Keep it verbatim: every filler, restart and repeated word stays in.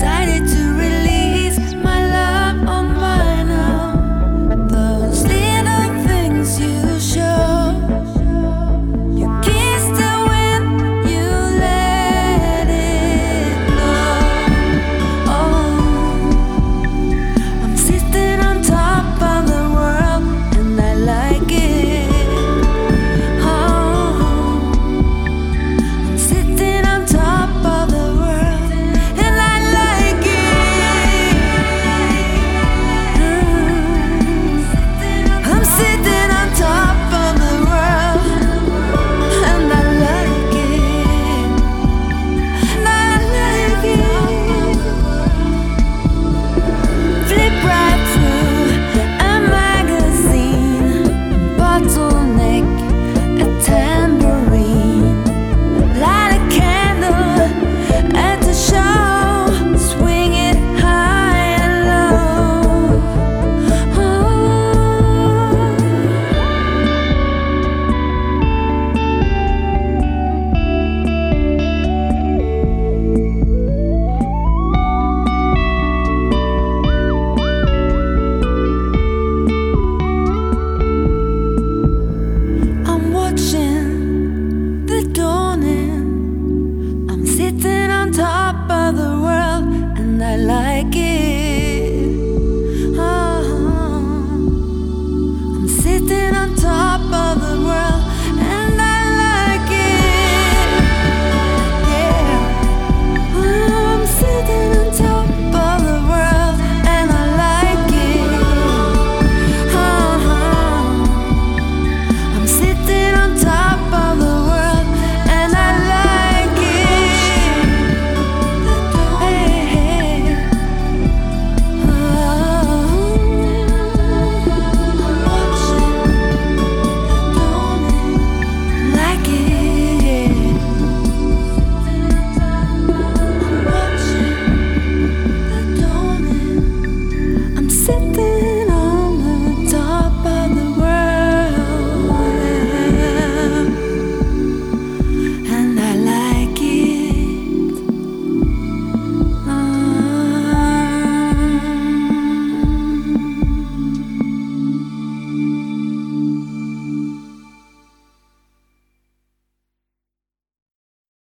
decided to release my love on vinyl. Those little things you show, you kiss the wind, you let it blow. Oh, I'm sitting on top of the world and I like it. Sitting on top of the world and I like it.